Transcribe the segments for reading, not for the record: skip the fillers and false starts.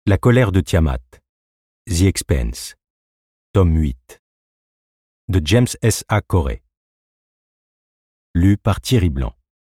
La colère de Tiamat, The Expanse, tome 8, de James S. A. Corey. Lu par Thierry Blanc.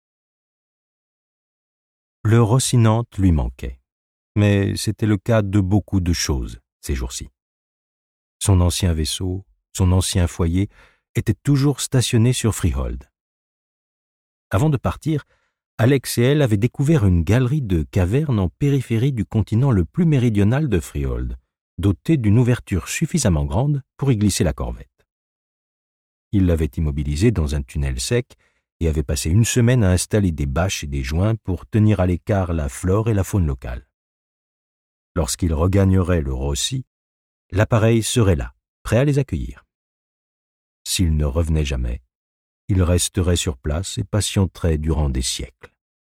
Le Rocinante lui manquait, mais c'était le cas de beaucoup de choses ces jours-ci. Son ancien vaisseau, son ancien foyer, étaient toujours stationnés sur Freehold. Avant de partir, Alex et elle avaient découvert une galerie de cavernes en périphérie du continent le plus méridional de Freehold, dotée d'une ouverture suffisamment grande pour y glisser la corvette. Ils l'avaient immobilisée dans un tunnel sec et avaient passé une semaine à installer des bâches et des joints pour tenir à l'écart la flore et la faune locale. Lorsqu'ils regagneraient le Rossi, l'appareil serait là, prêt à les accueillir. S'ils ne revenaient jamais, ils resteraient sur place et patienteraient durant des siècles.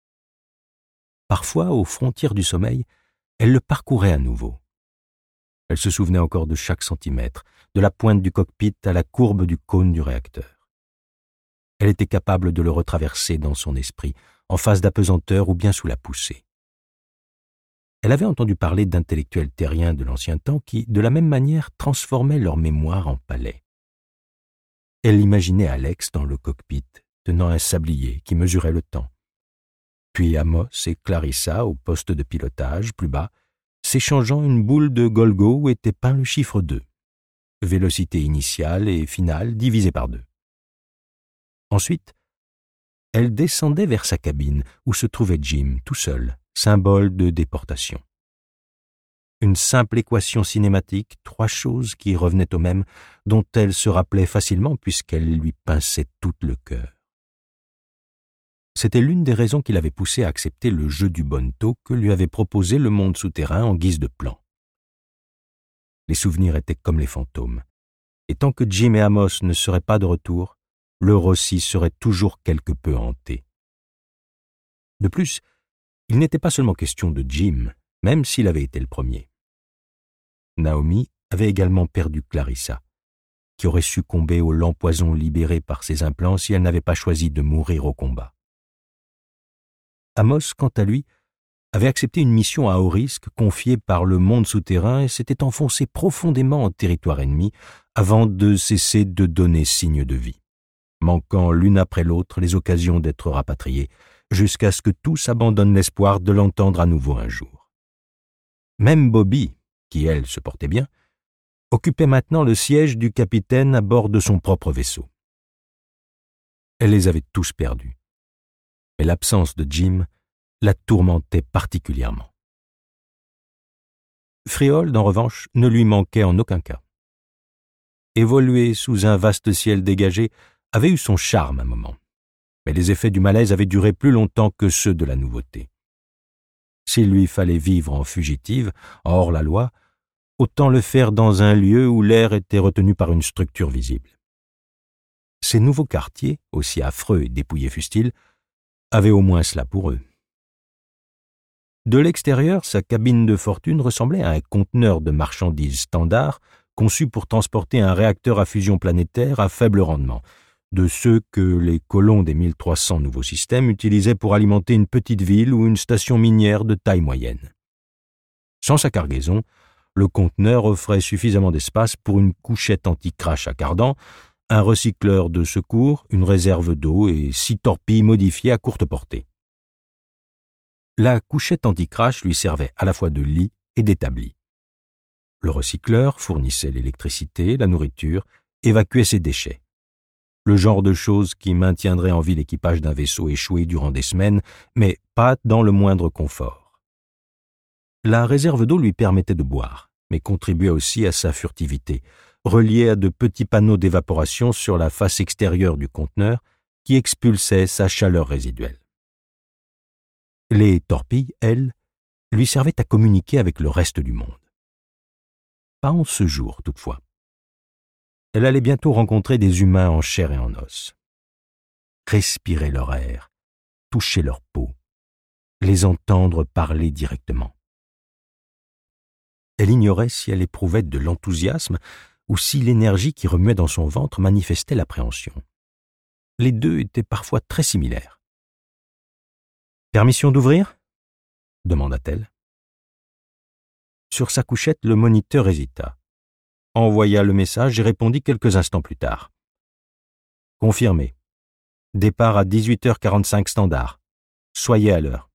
Parfois, aux frontières du sommeil, elle le parcourait à nouveau. Elle se souvenait encore de chaque centimètre, de la pointe du cockpit à la courbe du cône du réacteur. Elle était capable de le retraverser dans son esprit, en phase d'apesanteur ou bien sous la poussée. Elle avait entendu parler d'intellectuels terriens de l'ancien temps qui, de la même manière, transformaient leur mémoire en palais. Elle imaginait Alex dans le cockpit, tenant un sablier qui mesurait le temps. Puis Amos et Clarissa au poste de pilotage, plus bas, s'échangeant une boule de Golgo où était peint le chiffre 2. Vélocité initiale et finale divisée par 2. Ensuite, elle descendait vers sa cabine où se trouvait Jim, tout seul, symbole de déportation. Une simple équation cinématique, 3 choses qui revenaient au même, dont elle se rappelait facilement puisqu'elle lui pinçait tout le cœur. C'était l'une des raisons qui l'avait poussé à accepter le jeu du bonneteau que lui avait proposé le monde souterrain en guise de plan. Les souvenirs étaient comme les fantômes, et tant que Jim et Amos ne seraient pas de retour, le Rossi serait toujours quelque peu hanté. De plus, il n'était pas seulement question de Jim, même s'il avait été le premier. Naomi avait également perdu Clarissa, qui aurait succombé au lent poison libéré par ses implants si elle n'avait pas choisi de mourir au combat. Amos, quant à lui, avait accepté une mission à haut risque confiée par le monde souterrain et s'était enfoncé profondément en territoire ennemi avant de cesser de donner signe de vie, manquant l'une après l'autre les occasions d'être rapatriés, jusqu'à ce que tous abandonnent l'espoir de l'entendre à nouveau un jour. Même Bobby, qui, elle, se portait bien, occupait maintenant le siège du capitaine à bord de son propre vaisseau. Elle les avait tous perdus, mais l'absence de Jim la tourmentait particulièrement. Freehold, en revanche, ne lui manquait en aucun cas. Évoluer sous un vaste ciel dégagé avait eu son charme un moment, mais les effets du malaise avaient duré plus longtemps que ceux de la nouveauté. S'il lui fallait vivre en fugitive, hors la loi, autant le faire dans un lieu où l'air était retenu par une structure visible. Ces nouveaux quartiers, aussi affreux et dépouillés fussent-ils, avaient au moins cela pour eux. De l'extérieur, sa cabine de fortune ressemblait à un conteneur de marchandises standard conçu pour transporter un réacteur à fusion planétaire à faible rendement, de ceux que les colons des 1300 nouveaux systèmes utilisaient pour alimenter une petite ville ou une station minière de taille moyenne. Sans sa cargaison, le conteneur offrait suffisamment d'espace pour une couchette anti-crash à cardan, un recycleur de secours, une réserve d'eau et 6 torpilles modifiées à courte portée. La couchette anti-crash lui servait à la fois de lit et d'établi. Le recycleur fournissait l'électricité, la nourriture, évacuait ses déchets. Le genre de choses qui maintiendrait en vie l'équipage d'un vaisseau échoué durant des semaines, mais pas dans le moindre confort. La réserve d'eau lui permettait de boire, mais contribuait aussi à sa furtivité, reliée à de petits panneaux d'évaporation sur la face extérieure du conteneur qui expulsaient sa chaleur résiduelle. Les torpilles, elles, lui servaient à communiquer avec le reste du monde. Pas en ce jour, toutefois. Elle allait bientôt rencontrer des humains en chair et en os. Respirer leur air, toucher leur peau, les entendre parler directement. Elle ignorait si elle éprouvait de l'enthousiasme ou si l'énergie qui remuait dans son ventre manifestait l'appréhension. Les deux étaient parfois très similaires. « Permission d'ouvrir » demanda-t-elle. Sur sa couchette, le moniteur hésita, envoya le message et répondit quelques instants plus tard. Confirmé. Départ à 18h45 standard. Soyez à l'heure.